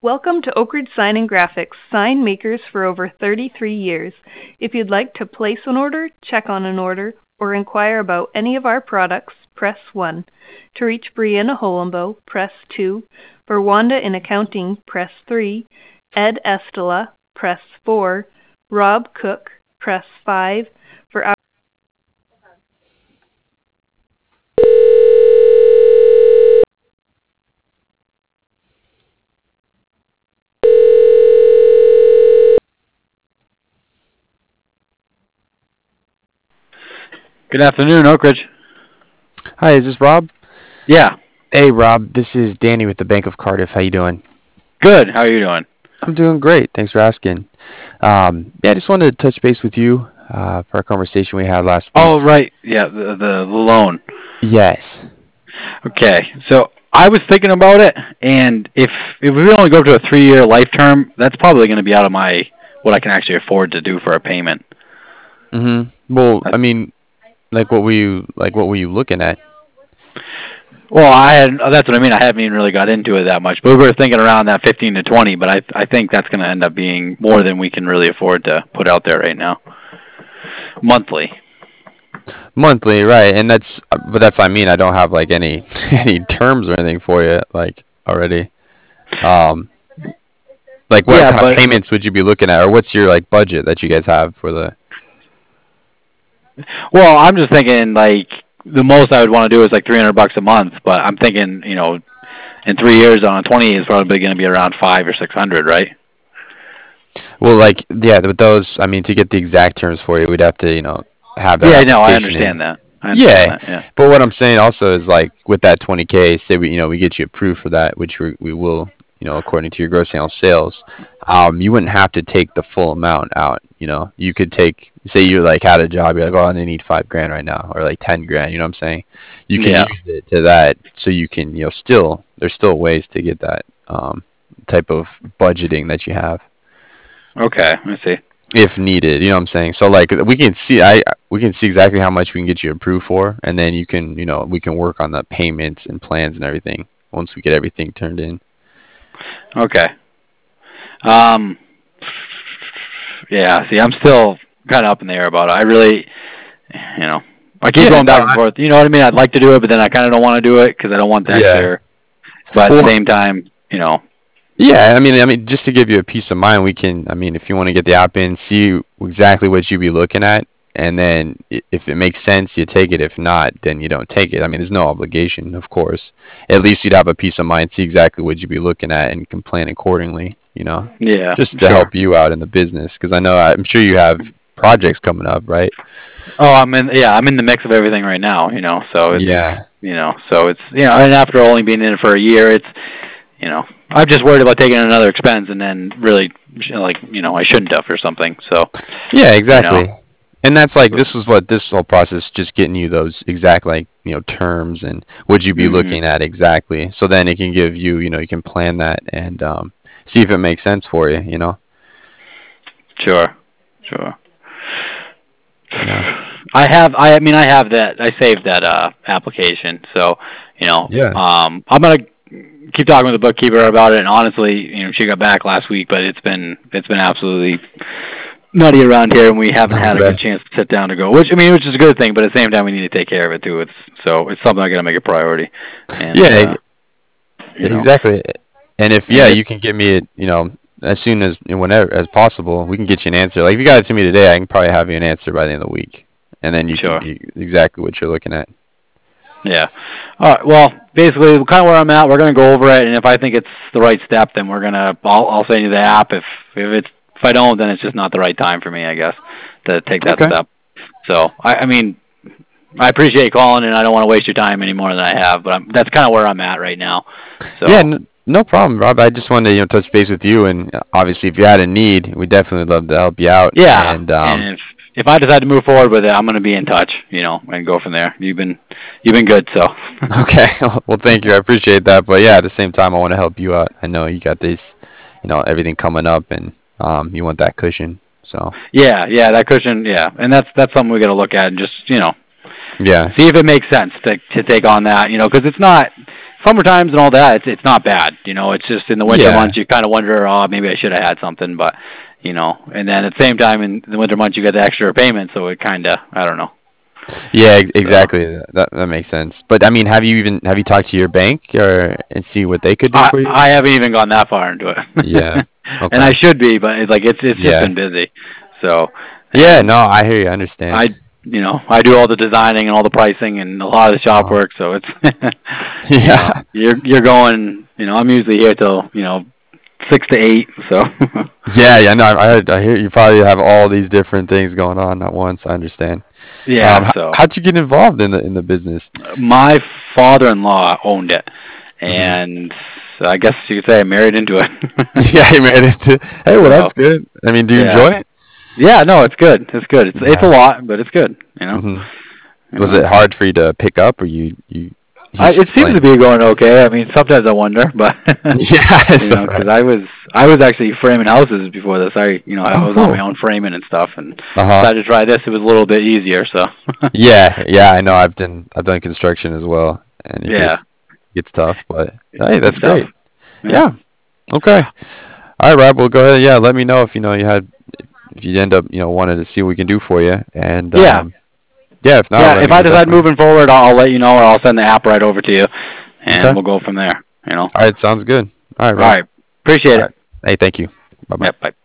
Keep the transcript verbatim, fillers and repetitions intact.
Welcome to Oak Ridge Sign and Graphics, sign makers for over thirty-three years. If you'd like to place an order, check on an order, or inquire about any of our products, press one. To reach Brianna Holenbow, press two. For Wanda in accounting, press three. Ed Estela, press four. Rob Cook, press five. For our Good afternoon, Oak Ridge. Hi, is this Rob? Yeah. Hey, Rob. This is Danny with the Bank of Cardiff. How you doing? Good. How are you doing? I'm doing great. Thanks for asking. Um, yeah, I just wanted to touch base with you uh, for our conversation we had last week. Oh, right. Yeah, the, the loan. Yes. Okay. So I was thinking about it, and if if we only go up to a three-year life term, that's probably going to be out of my what I can actually afford to do for a payment. Mm-hmm. Well, I mean, like what were you like? What were you looking at? Well, I had that's what I mean. I haven't even really got into it that much, but we were thinking around that fifteen to twenty. But I I think that's going to end up being more than we can really afford to put out there right now. Monthly. Monthly, right? And that's but that's what I mean. I don't have like any any terms or anything for you like already. Um, like what yeah, kind but, of payments would you be looking at, or what's your like budget that you guys have for the? Well, I'm just thinking like the most I would want to do is like three hundred bucks a month, but I'm thinking, you know, in three years on a twenty is probably going to be around five or six hundred, right? Well, like yeah, with those, I mean, to get the exact terms for you, we'd have to, you know, have that. Yeah, no, I application understand in. that. I understand Yeah, that, yeah. but what I'm saying also is like with that twenty K, say we, you know, we get you approved for that, which we we will, you know, according to your gross annual sales, um, you wouldn't have to take the full amount out. You know, you could take, say you like had a job, you're like, oh, I need five grand right now, or like ten grand. You know what I'm saying? You can Yeah. use it to that, so you can, you know, still there's still ways to get that um, type of budgeting that you have. Okay, I see. If needed, you know what I'm saying? So like we can see I we can see exactly how much we can get you approved for, and then you can, you know, we can work on the payments and plans and everything once we get everything turned in. Okay. Um yeah, see, I'm still kind of up in the air about it. I really, you know, I keep Yeah, going back no, and I- forth. You know what I mean? I'd like to do it, but then I kind of don't want to do it because I don't want that Yeah. clear. But at Well, the same time, you know, yeah, I mean, I mean, just to give you a peace of mind, we can. I mean, if you want to get the app in, see exactly what you'd be looking at, and then i- if it makes sense, you take it. If not, then you don't take it. I mean, there's no obligation, of course. At least you'd have a peace of mind, see exactly what you'd be looking at, and can plan accordingly. You know, yeah, just to sure. help you out in the business, because I know I'm sure you have projects coming up, right? Oh, I'm in. Yeah, I'm in the mix of everything right now. You know, so it's Yeah. you know, so it's you know, and after only being in it for a year, it's you know, I'm just worried about taking another expense and then really like you know, I shouldn't have or something. So Yeah, exactly. You know. And that's like this is what this whole process just getting you those exact like, you know, terms and what you be Mhm. looking at exactly. So then it can give you, you know, you can plan that and um, see if it makes sense for you, you know. Sure, sure. Yeah. I have. I, I mean, I have that. I saved that uh, application. So, you know, Yeah. um, I'm gonna keep talking with the bookkeeper about it. And honestly, you know, she got back last week, but it's been it's been absolutely nutty around here, and we haven't had a Okay. good chance to sit down to go. Which I mean, which is a good thing, but at the same time, we need to take care of it too. It's so it's something I gotta make a priority. And, Yeah, uh, you know, exactly. And if yeah, and you can get me it, you know, as soon as whenever as possible, we can get you an answer. Like if you got it to me today, I can probably have you an answer by the end of the week, and then you Sure. can you, exactly what you're looking at. Yeah. All right. Well, basically, kind of where I'm at, we're gonna go over it, and if I think it's the right step, then we're gonna. I'll, I'll send you the app. If if it's if I don't, then it's just not the right time for me, I guess, to take that Okay. step. So I, I mean, I appreciate you calling, and I don't want to waste your time any more than I have. But I'm, that's kind of where I'm at right now. So Yeah, n- no problem, Rob. I just wanted to, you know, touch base with you, and uh, obviously, if you had a need, we definitely love to help you out. yeah, And um, and if if I decide to move forward with it, I'm gonna be in touch, you know, and go from there. You've been you've been good, so. okay, well, thank you. I appreciate that. But yeah, at the same time, I want to help you out. I know you got this, you know, everything coming up, and um, you want that cushion. So Yeah, yeah, that cushion, yeah, and that's that's something we got to look at and just you know Yeah. see if it makes sense to to take on that, you know, because it's not summer times and all that. It's it's not bad, you know. It's just in the winter Yeah. months you kind of wonder, oh, maybe I should have had something, but you know, and then at the same time in the winter months you get the extra payment, so it kind of, I don't know. Yeah, ex- exactly. That that makes sense. But I mean, have you even have you talked to your bank or and see what they could do I, for you? I haven't even gone that far into it. Yeah. Okay. And I should be, but it's like it's it's just Yeah. been busy. So Yeah, and no, I hear you. I understand. I you know I do all the designing and all the pricing and a lot of the shop Uh-huh. work. So it's Yeah. you know, you're you're going. You know, I'm usually here till you know six to eight. So Yeah, yeah, no, I heard, I hear you probably have all these different things going on at once. I understand. yeah. Um, how, So how'd you get involved in the in the business? my father-in-law owned it, Mhm. and I guess you could say I married into it. Yeah, you made it. To, hey, well, So, that's good. I mean, do you yeah. enjoy it? Yeah, no, it's good. It's good. It's it's a Yeah. lot, but it's good. You know. hmm You Was know? it hard for you to pick up, or you you? I, it seems to be going okay. I mean, sometimes I wonder, but Yeah, you know, because I was I was actually framing houses before this. I you know I Oh, was on cool. my own framing and stuff, and Uh huh. decided to try this. It was a little bit easier, so Yeah, yeah, I know. I've done I've done construction as well, and it yeah, gets gets tough. But hey, it's that's tough. great. Yeah. Okay. All right, Rob. Well, go ahead. Yeah, let me know if you know you had if you end up you know wanted to see what we can do for you, and Yeah. um, yeah, if not, Yeah, let if me I know decide definitely. moving forward, I'll, I'll let you know, or I'll send the app right over to you, and Okay. we'll go from there. You know. All right, sounds good. All right, All Rob. right. Appreciate All it. right. Hey, thank you. Bye bye. Yep. Bye.